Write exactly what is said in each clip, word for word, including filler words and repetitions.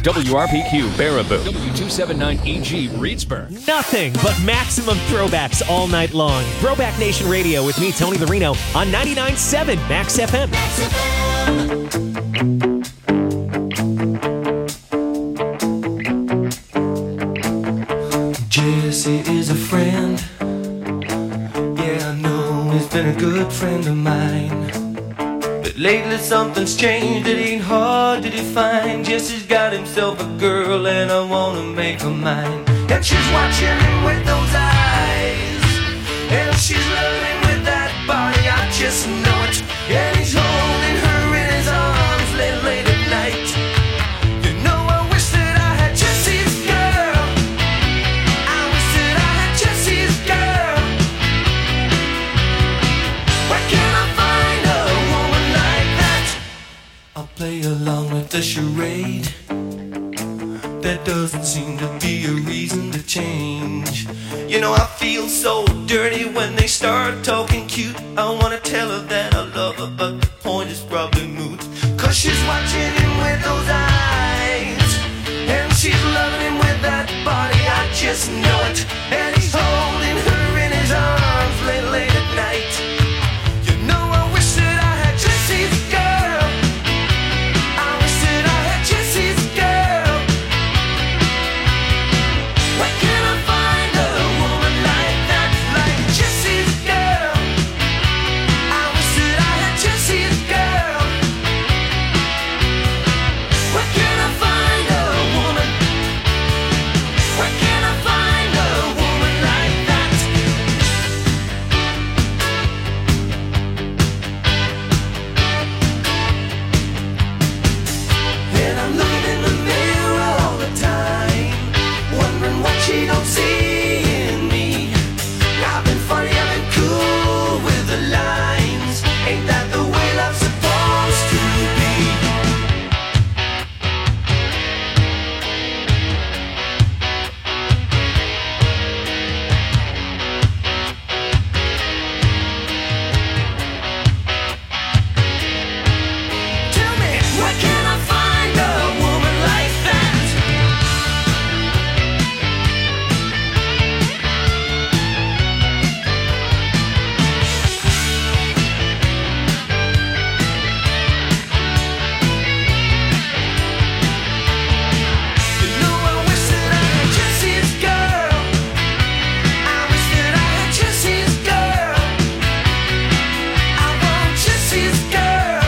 W R P Q Baraboo, W two seventy-nine E G Reedsburg. Nothing but maximum throwbacks all night long. Throwback Nation Radio with me, Tony Larino, on ninety-nine point seven Max F M. Max F M. Jesse is a friend. Yeah, I know he's been a good friend of mine. But lately something's changed, it ain't hard to define. Jesse's got himself a girl and I wanna make her mine. And she's watching him with those eyes, and she's loving with that body, I just know it. And he's holding her in his arms late, late at night. You know I wish that I had Jesse's girl. I wish that I had Jesse's girl. Where can I find a woman like that? I'll play along with the charade. There doesn't seem to be a reason to change. You know I feel so dirty when they start talking cute. I wanna tell her that I love her, but the point is probably moot. Cause she's watching him with those eyes, and she's loving him with that body, I just know it. And he's holding her in his arms late, late at night. You know I wish that I had Jesse's girl. I wish that I had Jesse's girl. Where can I find a woman like that, like Jesse's girl? I wish that I had Jesse's girl. Where can I find a woman? Where can I find a woman like that? And I'm looking in the mirror all the time, wondering what she don't see in me. I've been funny, I've been cool with the lines. Ain't that the way love's supposed to be? Tell me, where can I find a woman like that? You know I wish that I had Jesse's girl. I wish that I had Jesse's girl. I want Jesse's girl.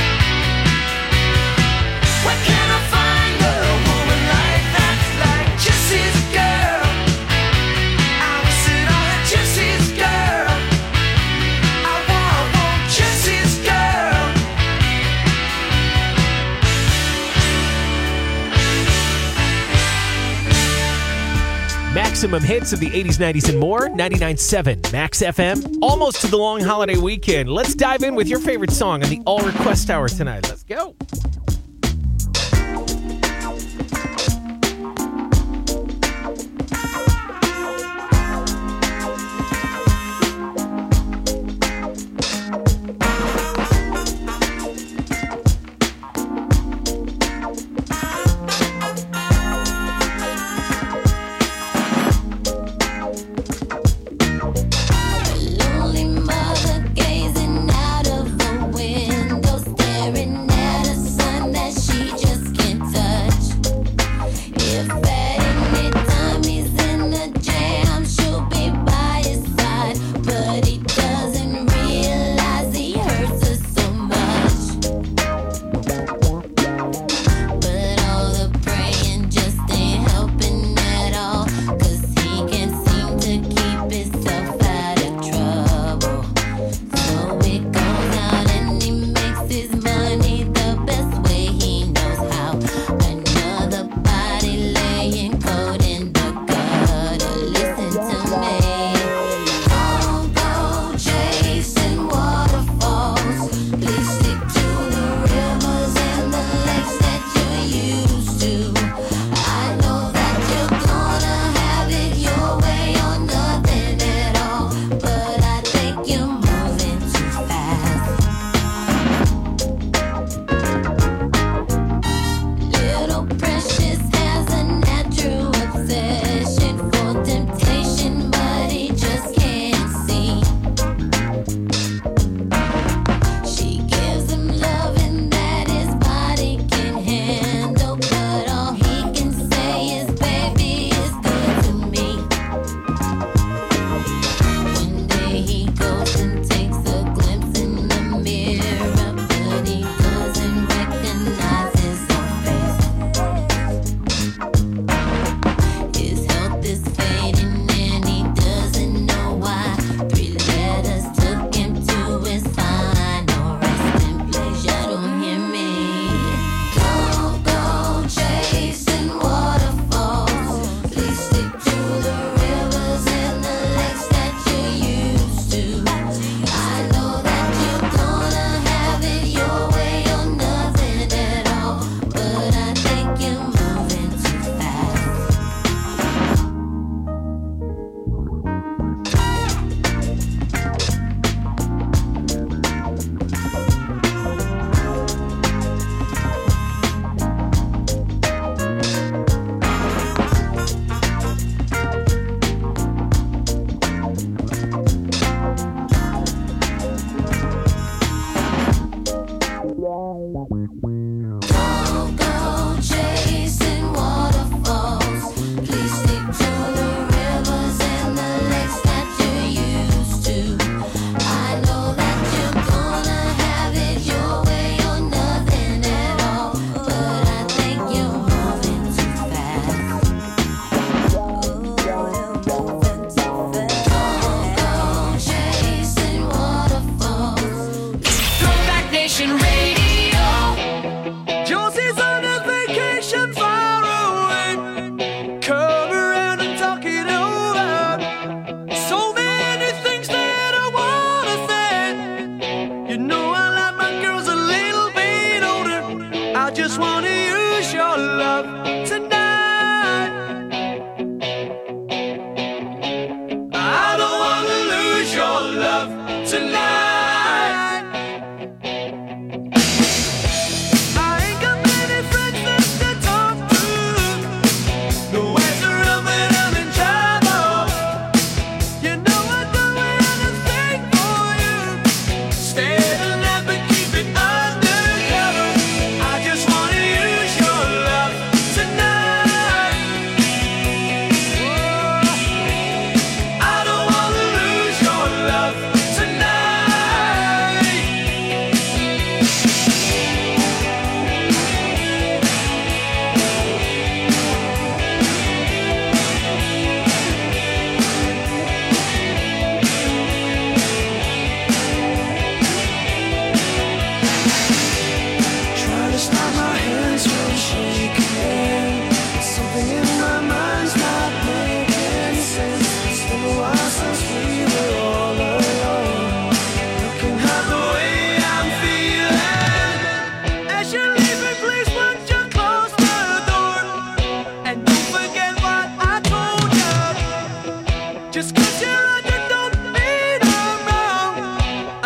Where can I find a woman like that, like Jesse's girl? I wish that I had Jesse's girl. I want, I want Jesse's girl. Maximum hits of the eighties, nineties, and more. ninety-nine point seven Max F M. Almost to the long holiday weekend. Let's dive in with your favorite song on the All Request Hour tonight. Let's go. Lonely mother gazing out of the window, staring at a son that she just can't touch.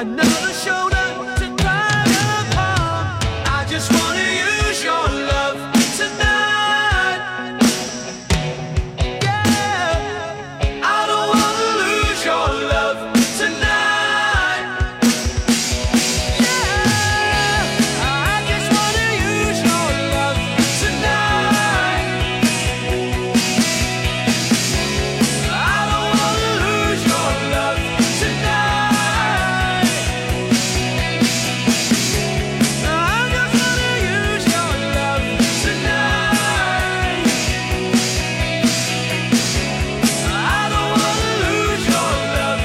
another shoulder to cry upon. I just wanna use your love tonight. Yeah, I don't wanna lose your love tonight. Yeah, I just wanna use your love tonight. I don't wanna lose your love tonight. I just wanna use your love tonight. I don't wanna lose your love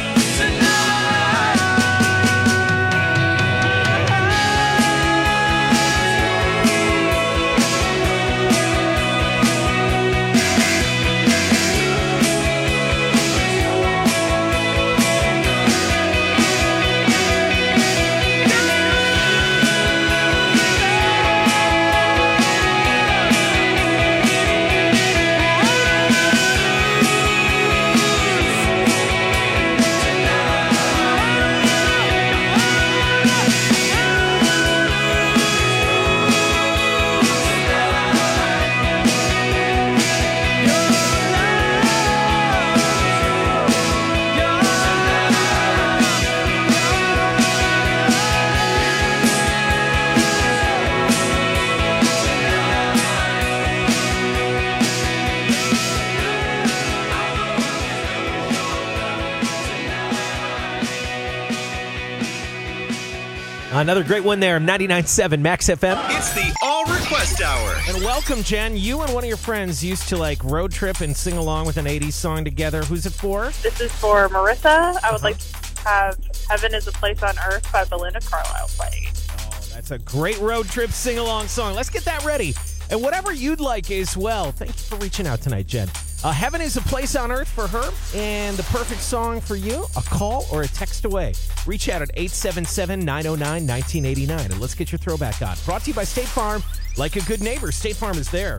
Another great one there, ninety-nine point seven Max F M. It's the All Request Hour. And welcome, Jen. You and one of your friends used to like road trip and sing along with an eighties song together. Who's it for? This is for Marissa. I would like to have Heaven is a Place on Earth by Belinda Carlisle playing. Oh, that's a great road trip sing-along song. Let's get that ready. And whatever you'd like as well. Thank you for reaching out tonight, Jen. Uh, Heaven is a Place on Earth for her, and the perfect song for you, a call or a text away. Reach out at eight seven seven, nine oh nine, one nine eight nine, and let's get your throwback on. Brought to you by State Farm. Like a good neighbor, State Farm is there.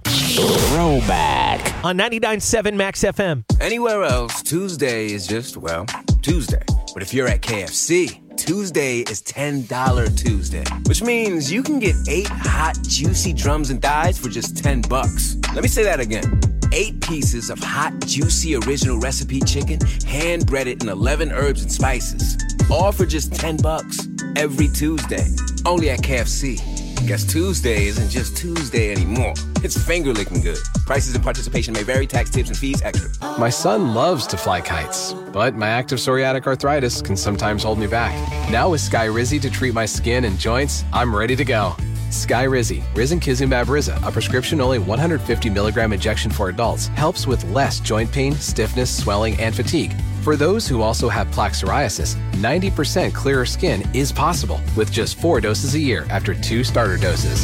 Throwback. On ninety-nine point seven Max F M. Anywhere else, Tuesday is just, well, Tuesday. But if you're at K F C, Tuesday is ten dollars Tuesday, which means you can get eight hot, juicy drums and thighs for just ten bucks. Let me say that again. Eight pieces of hot, juicy, original recipe chicken, hand-breaded in eleven herbs and spices. All for just ten bucks every Tuesday. Only at K F C. Guess Tuesday isn't just Tuesday anymore. It's finger-licking good. Prices and participation may vary. Tax, tips, and fees extra. My son loves to fly kites, but my active psoriatic arthritis can sometimes hold me back. Now with Skyrizi to treat my skin and joints, I'm ready to go. Skyrizi, Risankizumab Riza, a prescription-only one hundred fifty milligram injection for adults, helps with less joint pain, stiffness, swelling, and fatigue. For those who also have plaque psoriasis, ninety percent clearer skin is possible with just four doses a year after two starter doses.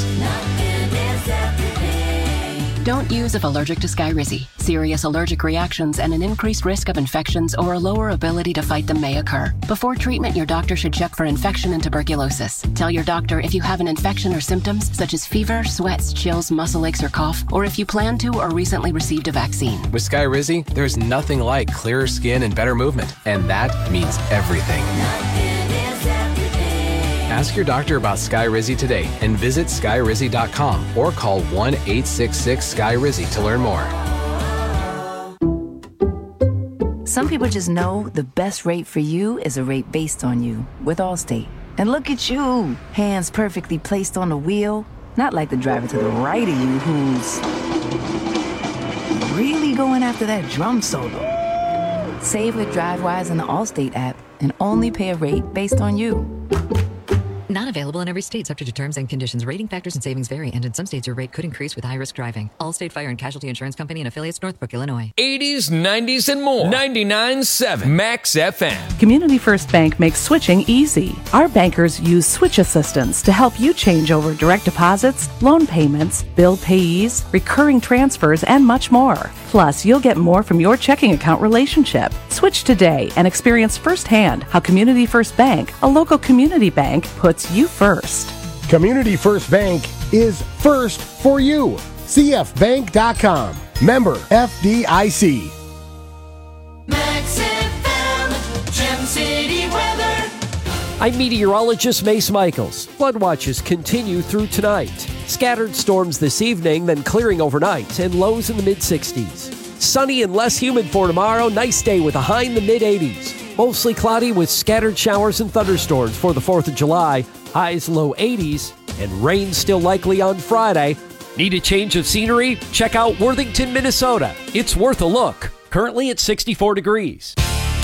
Don't use if allergic to Skyrizi. Serious allergic reactions and an increased risk of infections or a lower ability to fight them may occur. Before treatment, your doctor should check for infection and tuberculosis. Tell your doctor if you have an infection or symptoms such as fever, sweats, chills, muscle aches, or cough, or if you plan to or recently received a vaccine. With Skyrizi, there's nothing like clearer skin and better movement, and that means everything. Ask your doctor about Skyrizi today and visit Skyrizi dot com or call one eight six six Sky Rizzy to learn more. Some people just know the best rate for you is a rate based on you with Allstate. And look at you, hands perfectly placed on the wheel, not like the driver to the right of you who's really going after that drum solo. Save with DriveWise in the Allstate app and only pay a rate based on you. Not available in every state, subject to terms and conditions. Rating factors and savings vary, and in some states your rate could increase with high-risk driving. Allstate Fire and Casualty Insurance Company and affiliates, Northbrook, Illinois. eighties, nineties, and more. ninety-nine point seven Max F M. Community First Bank makes switching easy. Our bankers use switch assistance to help you change over direct deposits, loan payments, bill payees, recurring transfers, and much more. Plus, you'll get more from your checking account relationship. Switch today and experience firsthand how Community First Bank, a local community bank, puts you first. Community First Bank is first for you. C F bank dot com. Member F D I C. Max F M, Gem City weather. I'm meteorologist Mace Michaels. Flood watches continue through tonight. Scattered storms this evening, then clearing overnight, and lows in the mid-sixties. Sunny and less humid for tomorrow. Nice day with a high in the mid-eighties. Mostly cloudy with scattered showers and thunderstorms for the fourth of July. Highs low eighties, and rain still likely on Friday. Need a change of scenery? Check out Worthington, Minnesota. It's worth a look. Currently at sixty-four degrees.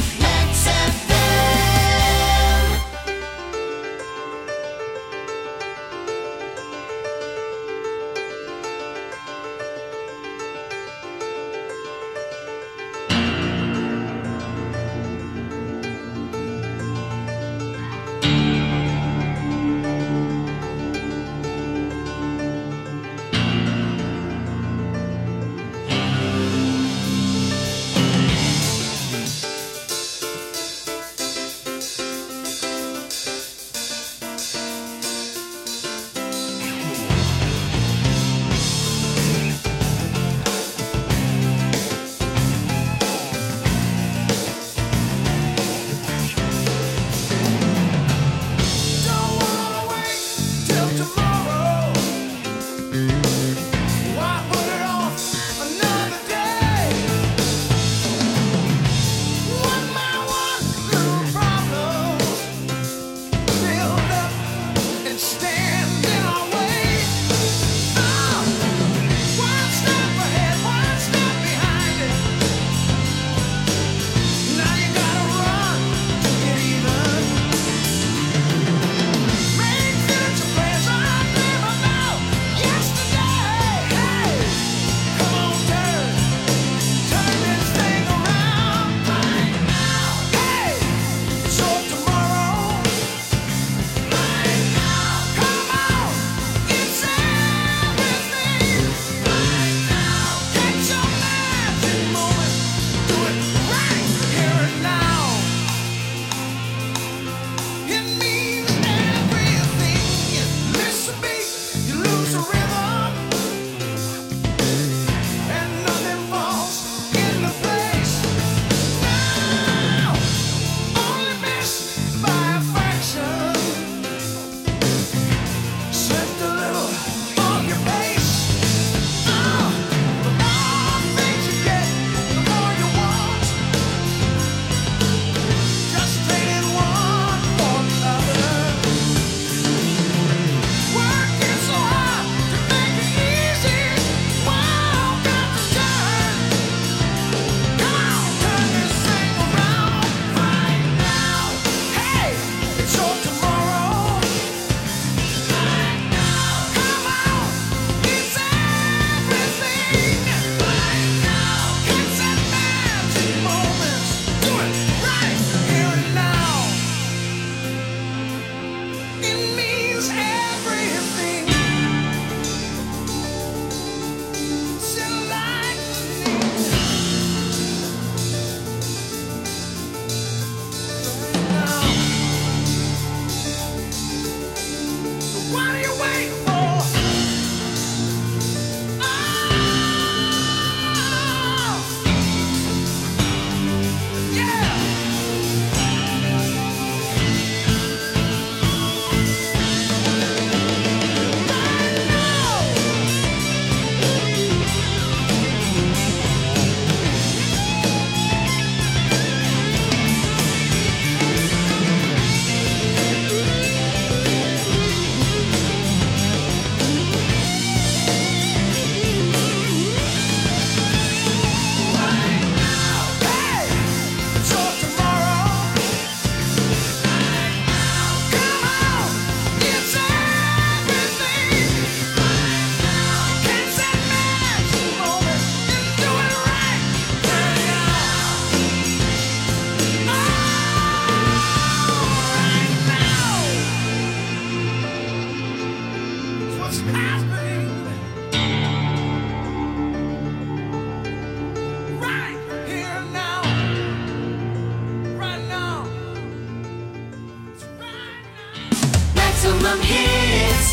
Maximum hits.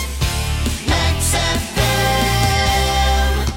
Max F M.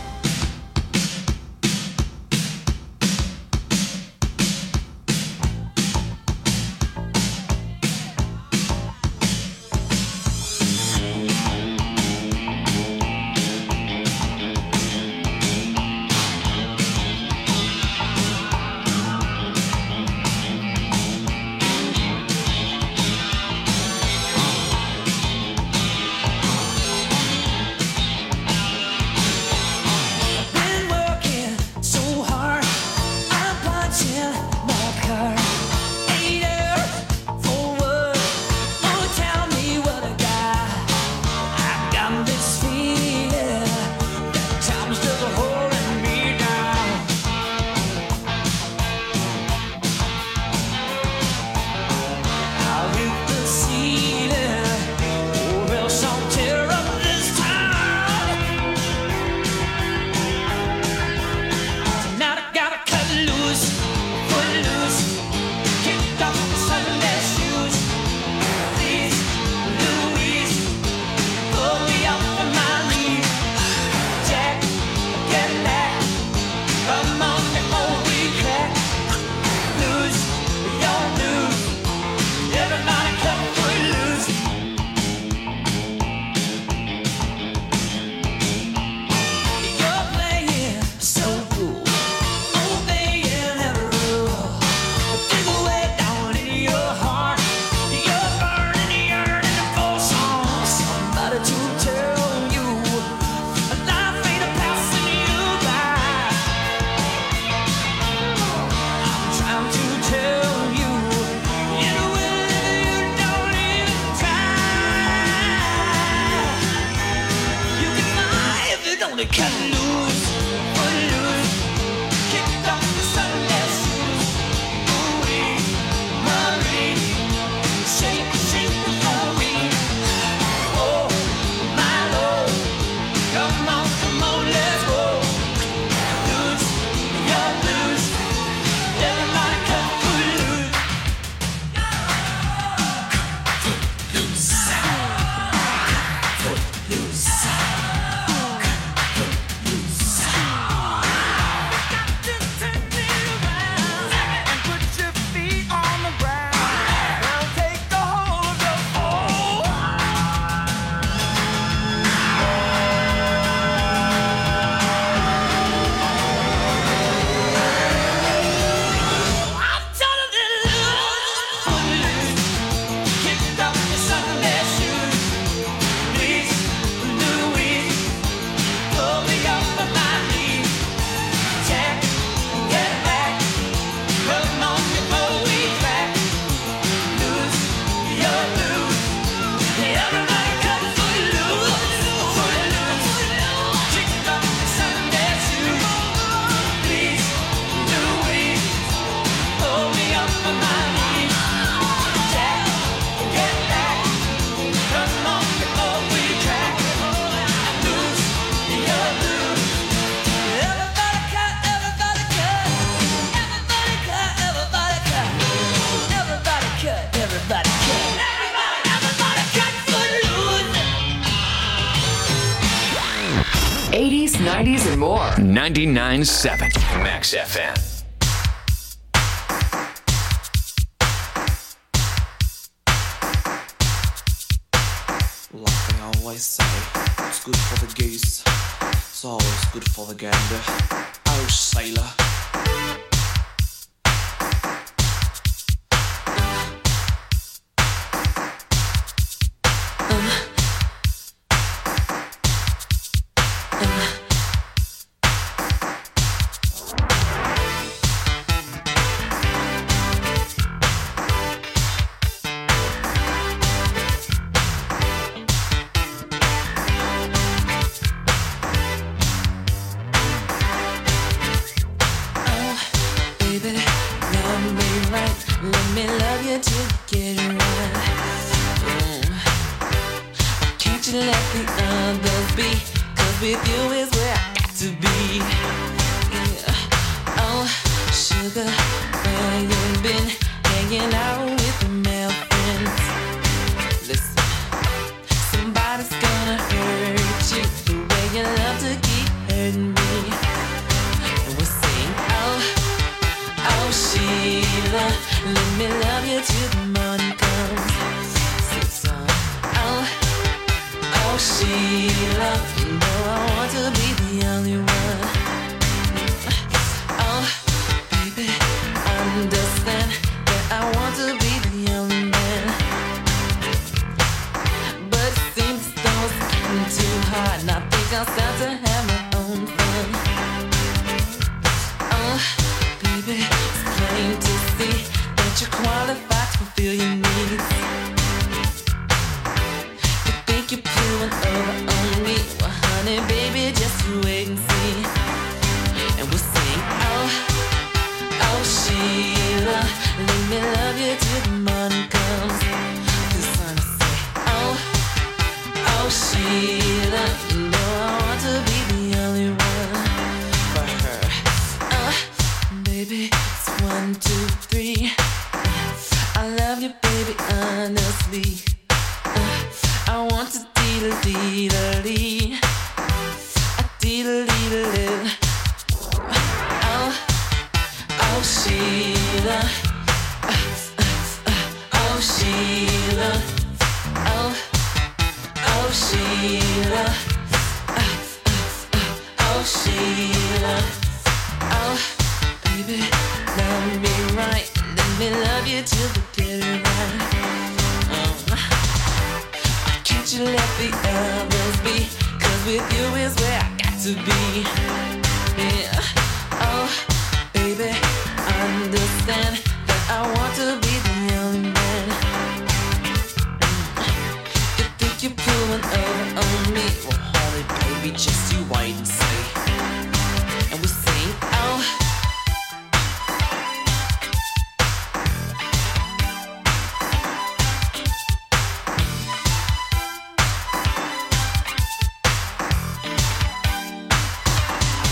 eighties, nineties, and more. ninety-nine point seven Max F M. Like they always say, it's good for the goose, it's always good for the gander. Oh, sailor.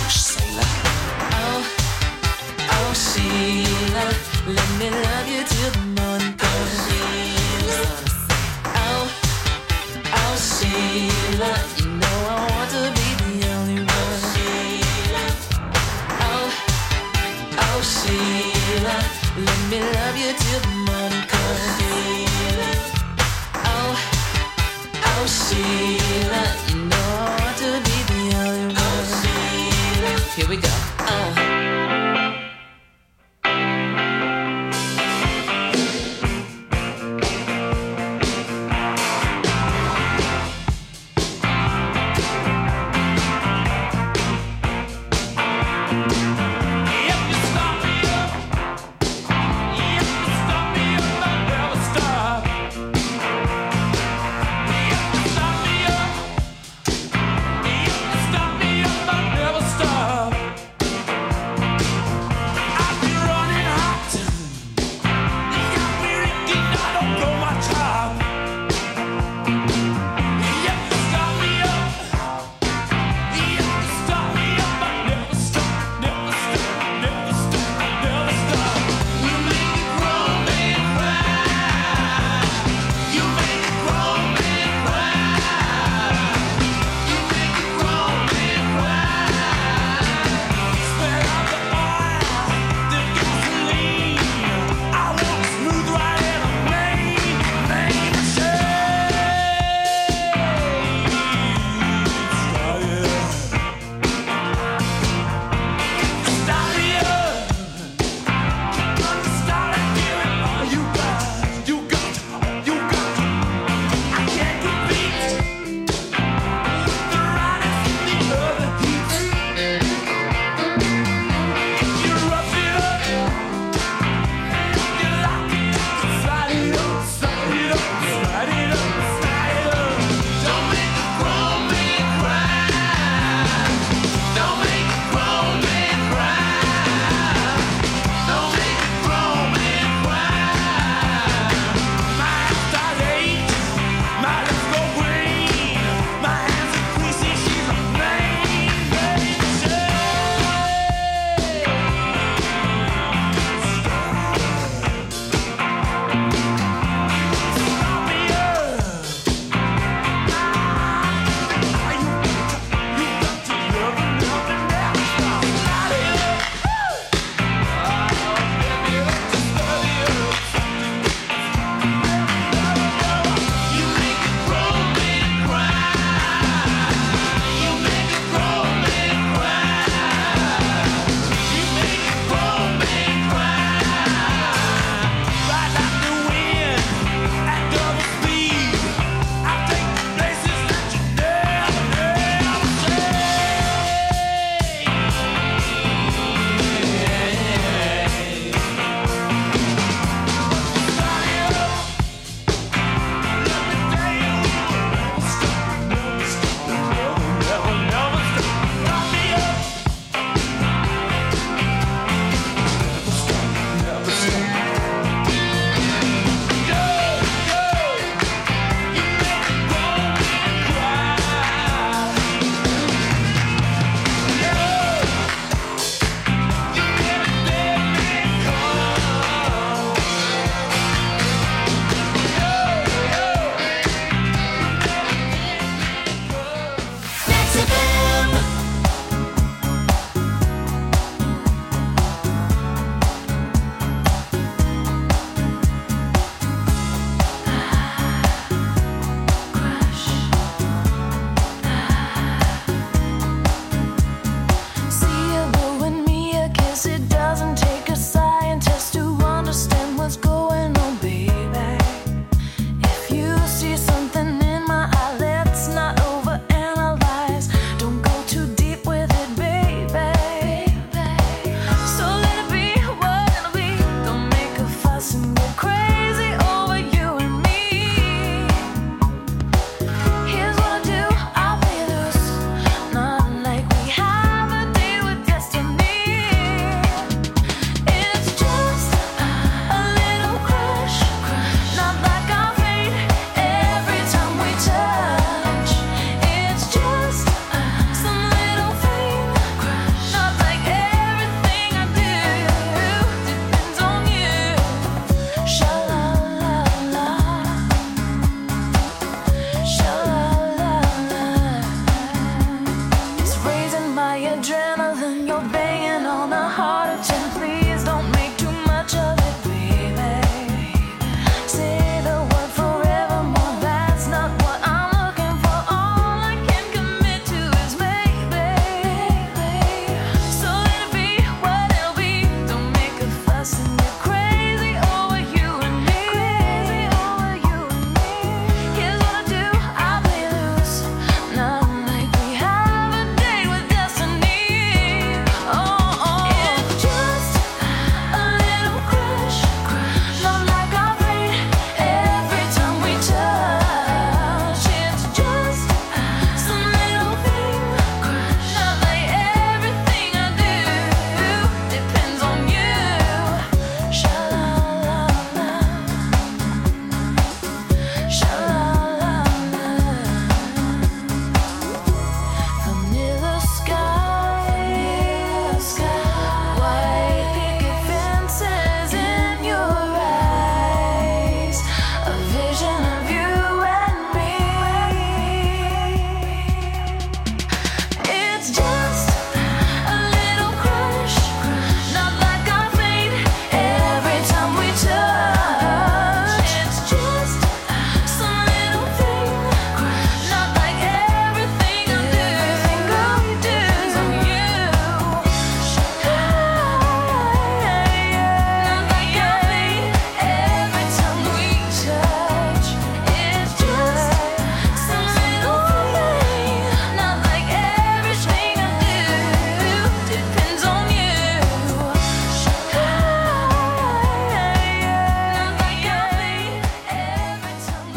Let me love you till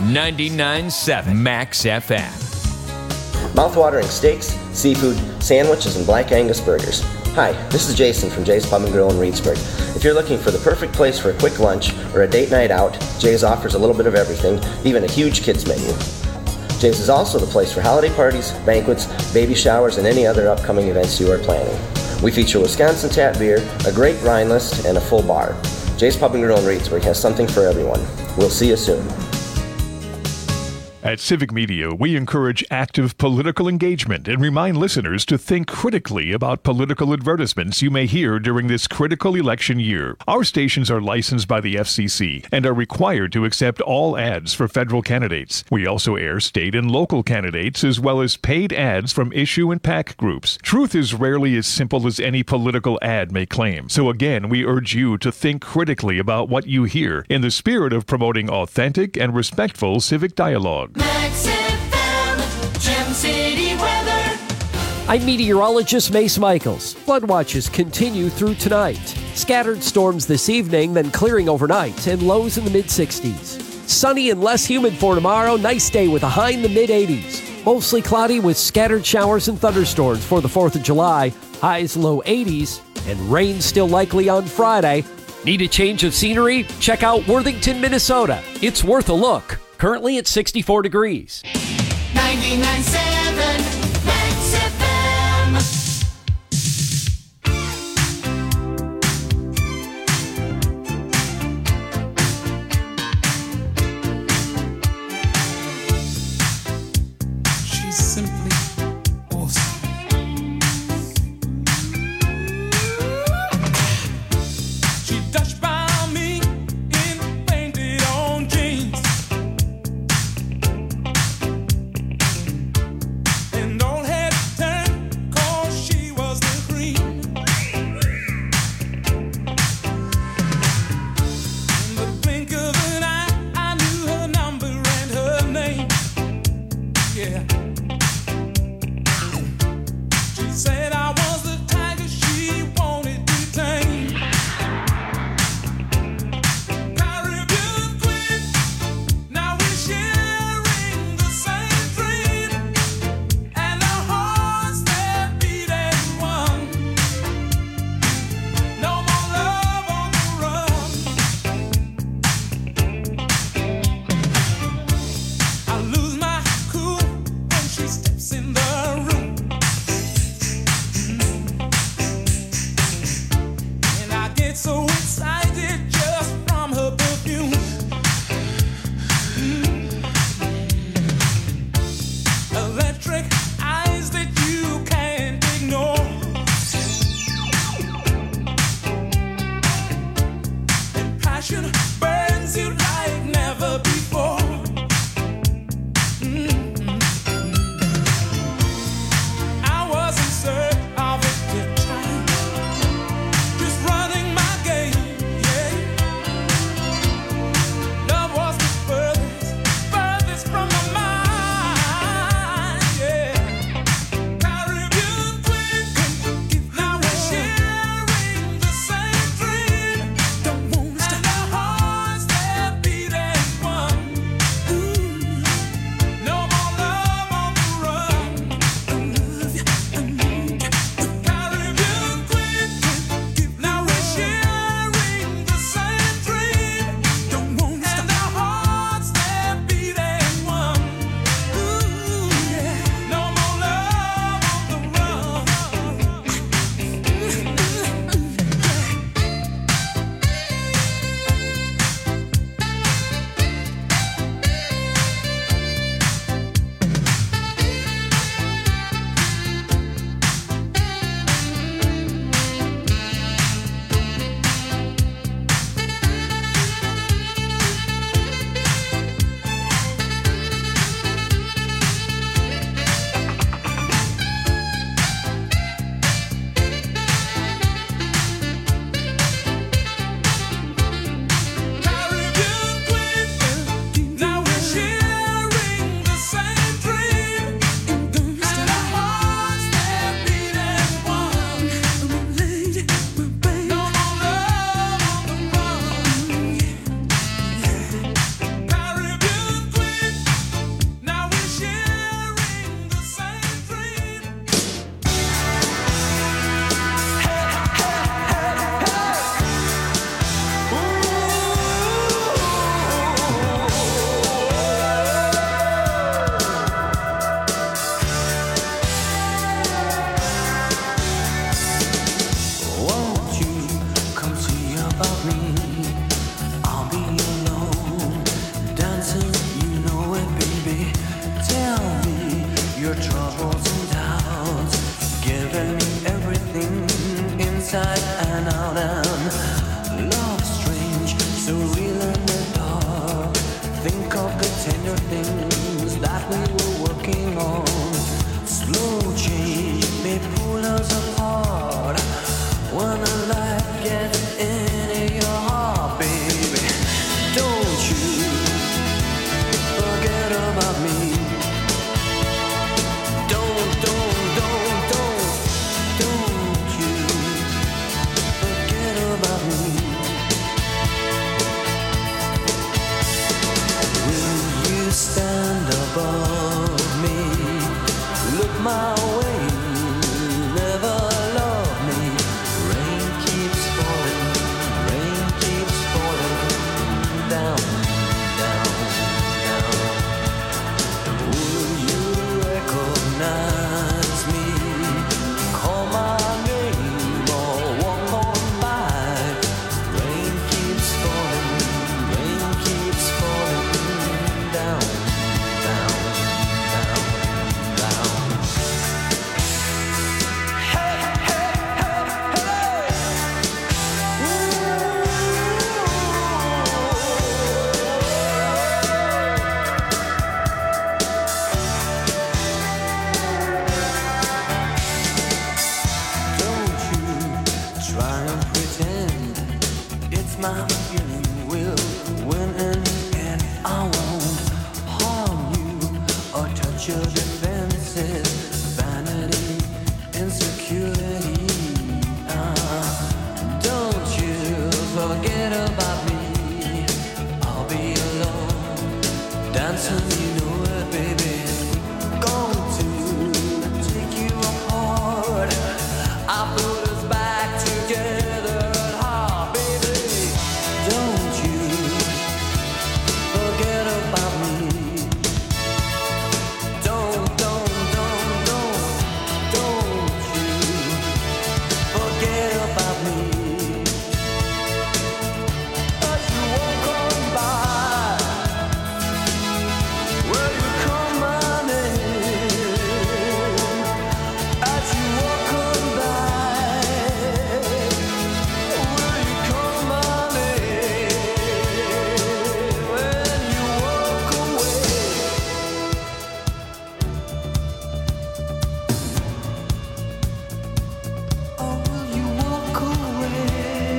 ninety-nine point seven Max F M. Mouthwatering steaks, seafood, sandwiches, and Black Angus burgers. Hi, this is Jason from Jay's Pub and Grill in Reedsburg. If you're looking for the perfect place for a quick lunch or a date night out, Jay's offers a little bit of everything, even a huge kids menu. Jay's is also the place for holiday parties, banquets, baby showers, and any other upcoming events you are planning. We feature Wisconsin tap beer, a great wine list, and a full bar. Jay's Pub and Grill in Reedsburg has something for everyone. We'll see you soon. At Civic Media, we encourage active political engagement and remind listeners to think critically about political advertisements you may hear during this critical election year. Our stations are licensed by the F C C and are required to accept all ads for federal candidates. We also air state and local candidates as well as paid ads from issue and PAC groups. Truth is rarely as simple as any political ad may claim. So again, we urge you to think critically about what you hear in the spirit of promoting authentic and respectful civic dialogue. Max F M, Gem City weather. I'm meteorologist Mace Michaels. Flood watches continue through tonight. Scattered storms this evening, then clearing overnight, and lows in the mid sixties. Sunny and less humid for tomorrow. Nice day with a high in the mid eighties. Mostly cloudy with scattered showers and thunderstorms for the fourth of July. Highs low eighties, and rain still likely on Friday. Need a change of scenery? Check out Worthington, Minnesota. It's worth a look. Currently at sixty-four degrees. ninety-nine point seven Max F M. She's simply awesome. She touched by me in painted on jeans. And Think of the tender things that we were working on. Slow change may pull us apart. When a light gets into your heart, baby, don't you forget about me. Don't, don't, don't, don't, don't you forget about me. Will you stand above me? Look my way, never love me. Rain keeps falling, rain keeps falling down, down, down. Will you recognize me? Call my name or walk on by. Rain keeps falling, rain keeps falling down, down, down, down. Hey, hey, hey, hey. Don't you try and pretend it's my feeling will win in the end. I won't harm you or touch your defenses. Vanity, insecurity. Uh, don't you forget about me. I'll be alone, dancing, you know it, baby. Going to take you apart. I put us back together at heart, baby. Don't you forget about me. Don't, don't, don't, don't, don't you forget about me. As you walk on by, will you call my name? As you walk on by, will you call my name? When you walk away. Oh, will you walk away?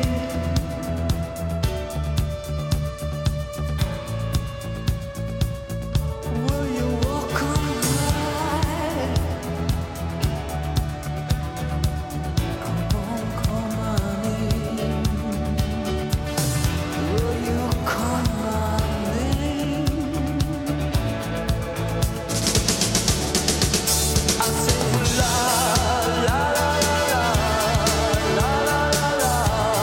Will you walk away? I won't call my name. Will you call my name? I say la la la la la la la la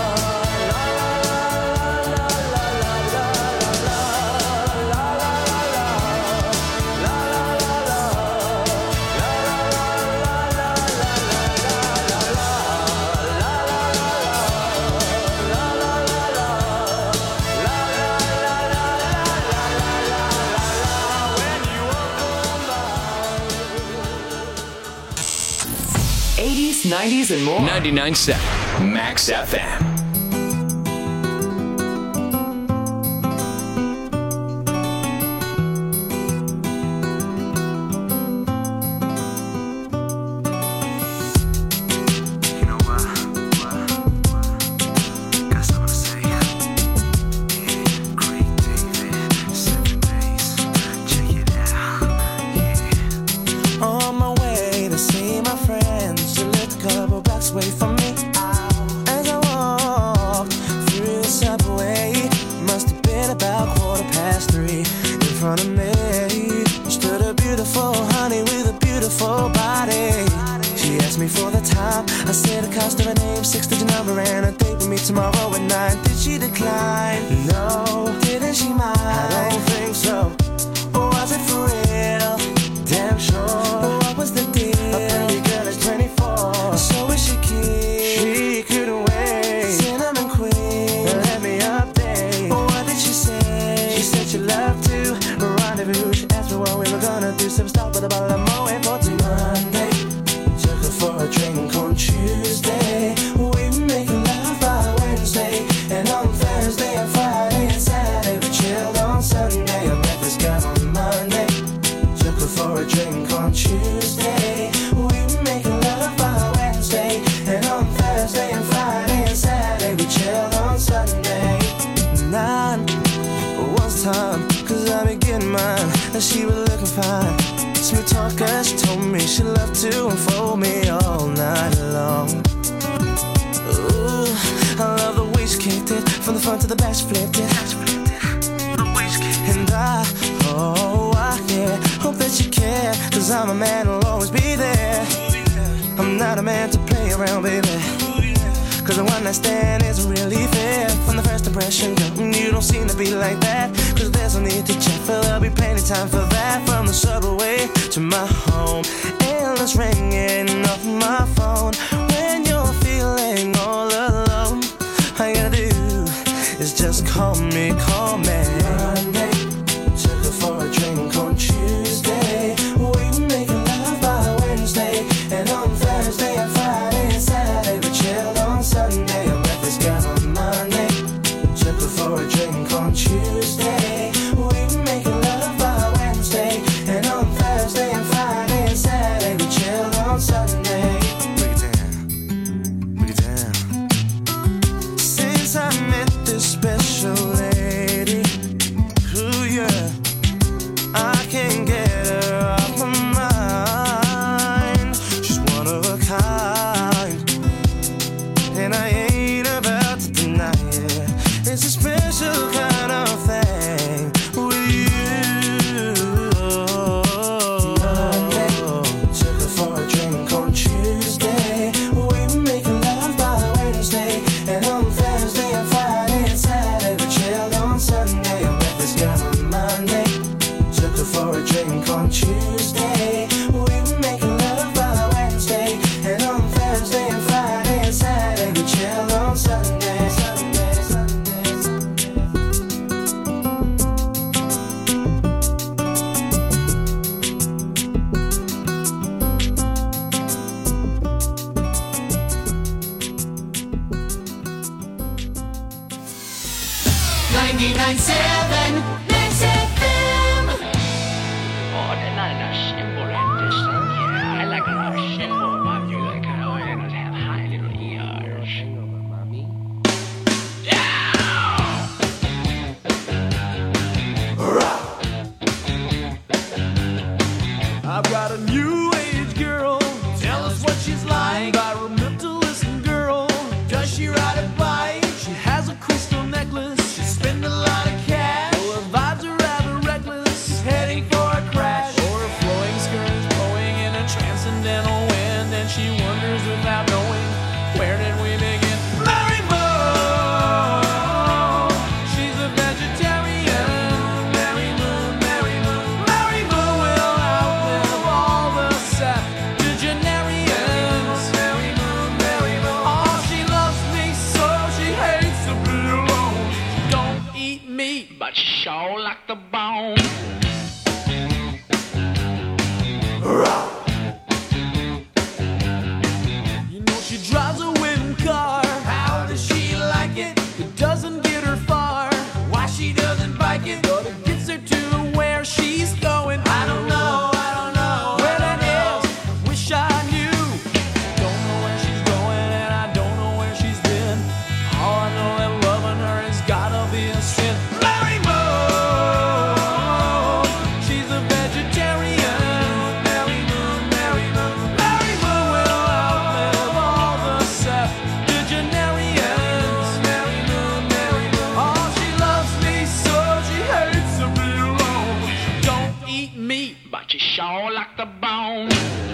eighties, nineties, and more. ninety-nine point seven Max F M. On my way to see my friends, she lived a couple blocks away from me. As I walked through the subway, must have been about quarter past three. In front of me stood a beautiful honey with a beautiful body. She asked me for the time. I said the cost of her name, six-digit number, and a date with me tomorrow at nine. Did she decline? No. Didn't she mind? I don't think so. Or was it for real? Damn sure. What was the deal? A pretty girl is twenty-four. So is she cute? She couldn't wait. Cinnamon queen, let me update. What did she say? She said she loved to rendezvous. She asked me what we were gonna do. Some stop with a bottle of Moet for two Monday. Took her for a drink on Tuesday. We make love by Wednesday. And on Thursday and Friday and Saturday we chilled on Sunday. Cause I be getting mine, and she was looking fine. Smooth talker, she told me she loved to unfold me all night long. Ooh, I love the way she kicked it, from the front to the back she flipped it. And I, oh, I, yeah, hope that you care, cause I'm a man who'll always be there. I'm not a man to play around, baby, cause a one night stand isn't really fair. From the first impression, girl, you don't seem to be like that. Cause there's no need to check, but there'll be plenty time for that. From the subway to my home, endless ringing off my phone. When you're feeling all alone, all you gotta do is just call me, call me. Monday, took her for a drink on Tuesday. We were making love by Wednesday, and on Thursday and Friday and Saturday we chilled on Sunday. I met this girl on Monday, took her for a drink on Tuesday. We were making love by Wednesday, and on Thursday and Friday and Saturday we chilled on Sunday. Break it down, break it down. Since I met this special lady, ooh yeah, I can't get her off my mind. She's one of a kind, and I ain't about to deny it. It's a special kind of thing with you. Monday, took her for a drink on Tuesday. We were making love by Wednesday, and on Thursday and Friday and Saturday we chilled on Sunday. I met this girl on Monday, took her for a drink on Tuesday. We were making love by Wednesday, and on Thursday and Friday and Saturday we chilled on Sunday. Sunday, Sunday, ninety-nine point seven Mix F M. Oh, den är den där simbolen, yeah. I like a lot of symbol, but you like kind of and have high little ears. I've got a new age girl. Tell us what she's like. Environmentalist girl. Does she ride a bike? She has a crystal necklace. She spends a lot of cash. Well, her vibes are rather reckless. She's heading for a crash. Or a flowing skirt is blowing in a transcendental wind, and she wonders without knowing, where did we begin? Mary Moon. She's a vegetarian. Mary Moon, Mary Moon. Mary Moon will outlive all the septuagenarians. Mary Moon, Mary Moon. Oh, she loves me so she hates to be alone. She don't eat meat, but she sure like the bone. You know she drives a wooden car. How does she like it? It doesn't get her far. Why she doesn't bike it? But it gets her to where she's going. I don't know, I don't know where that is. Wish I knew. Don't know where she's going, and I don't know where she's been. All I know that loving her has gotta be a sin. Mary Moon, she's a vegetarian. Mary Moon, Mary Moon. Mary Moon will outlive all the septuagenarians. Mary Moon, Mary Moon. Oh, she loves me so she hates to be alone. She don't eat meat, but she sure like the bone.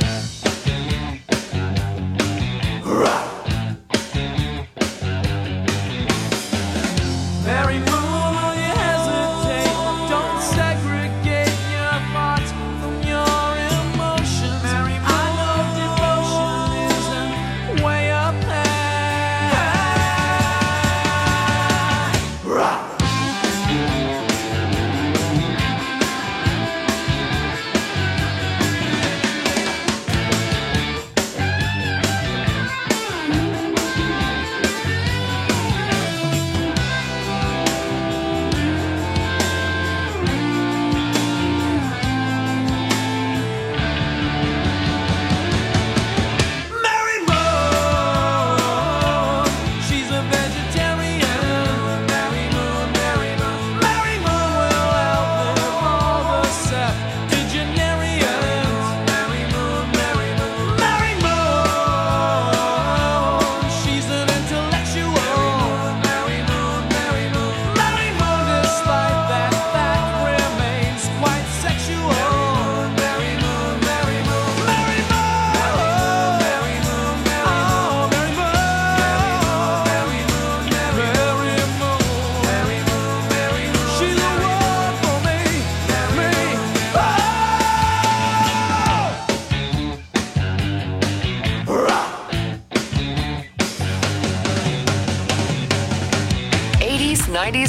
Mary Moon, will you hesitate? Don't segregate your thoughts from your emotions. Mary Moon, I know devotion isn't way up there.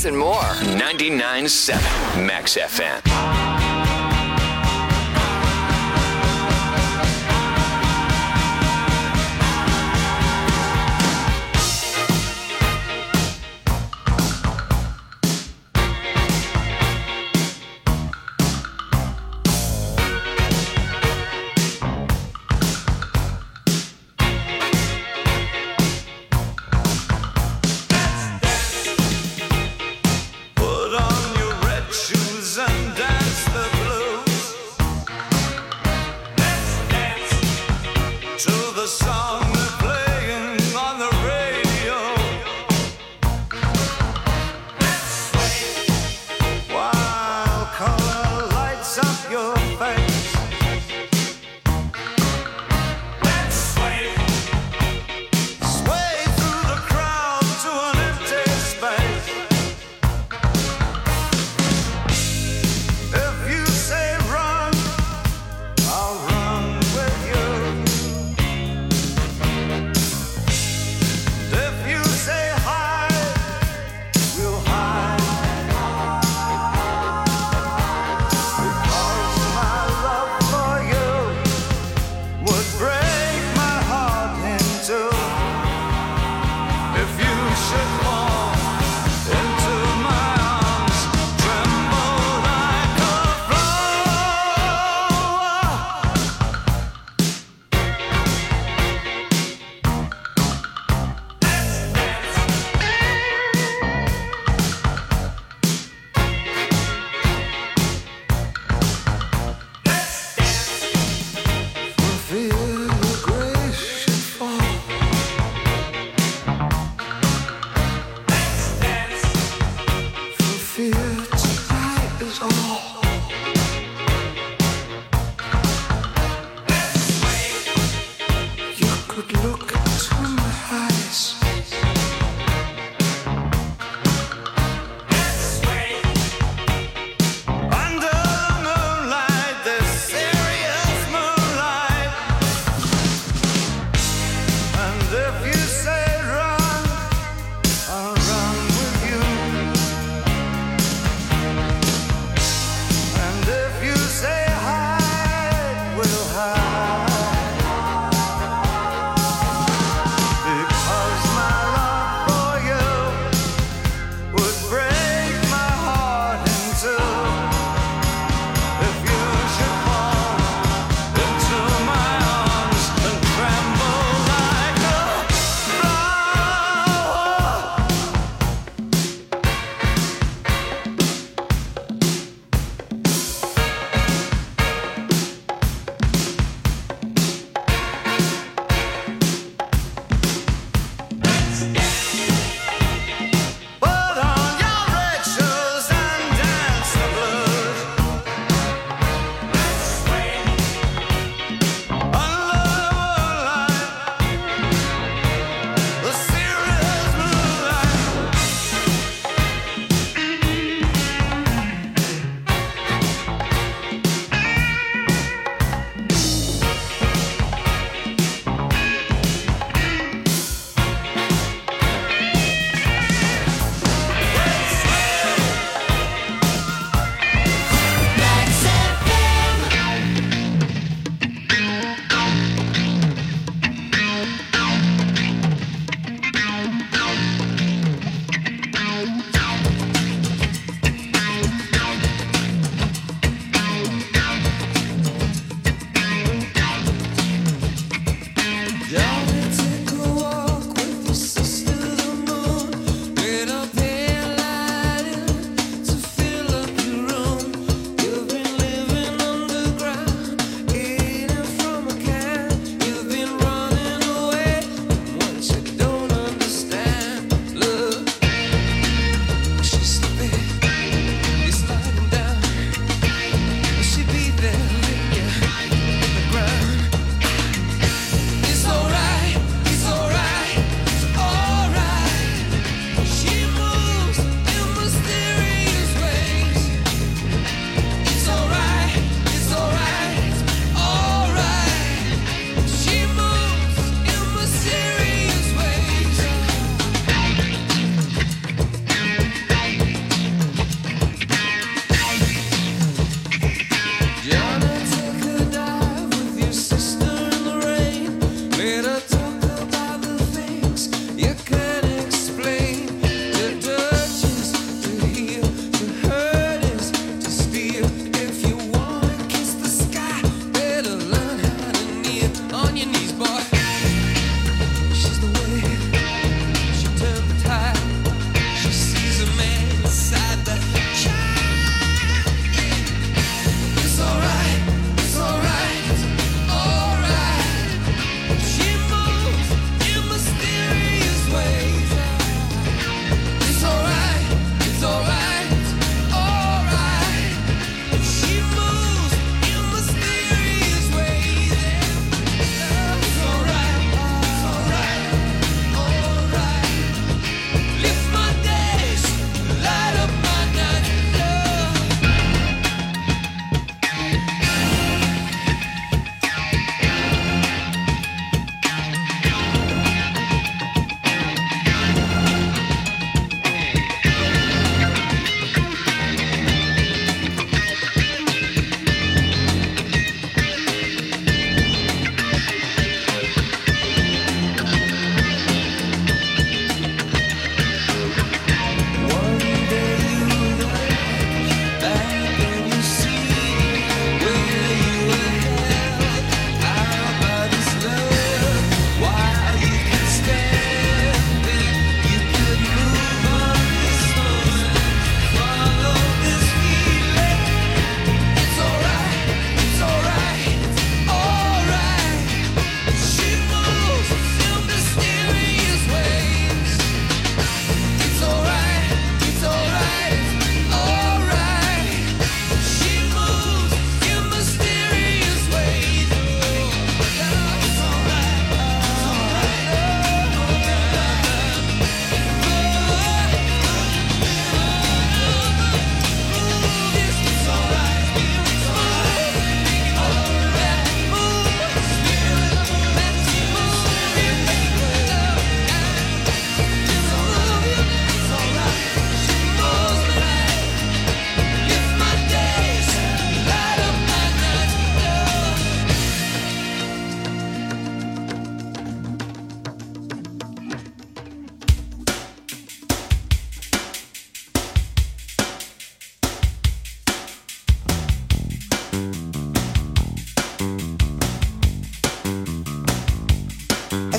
eighties and more. ninety-nine point seven Max F M. Put on your red shoes and dance the blues. Let's dance to the song they're playing on the radio. Let's sway while color lights up your face. Let's sway, sway through the crowd to an empty space. If you say run, I'll run with you. If you say hide, we'll hide. Because my love for you would break my heart in two. If you should fall into my arms, tremble like a flower. For fear your grace should fall. For fear tonight is all. You could look into my eyes. Under the moonlight, this serious moonlight. And if you say run, I'll run with you.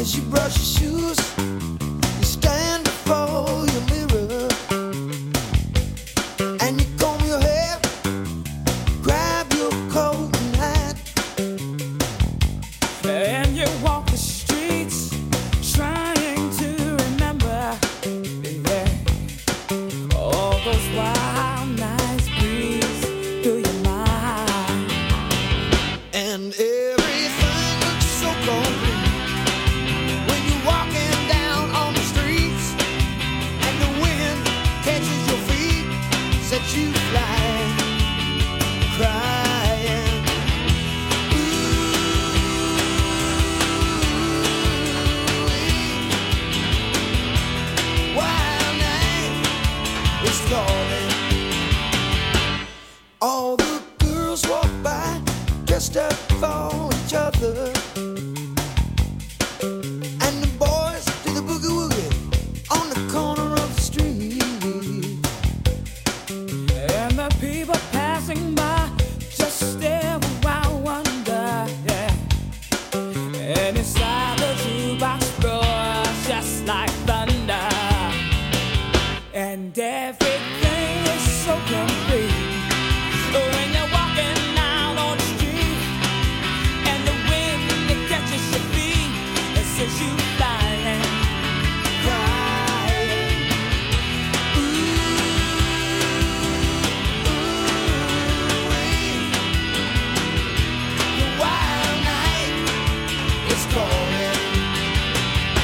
as you brush your shoes, you stand before your mirror and you comb your hair, grab your coat and hat, and you walk the streets trying to remember, yeah, all those wild nights breeze through your mind, and everything looks so complete when you're walking down on the streets and the wind catches your feet, sets you flying, crying. Wild night is calling. All the girls walk by dressed up for each other.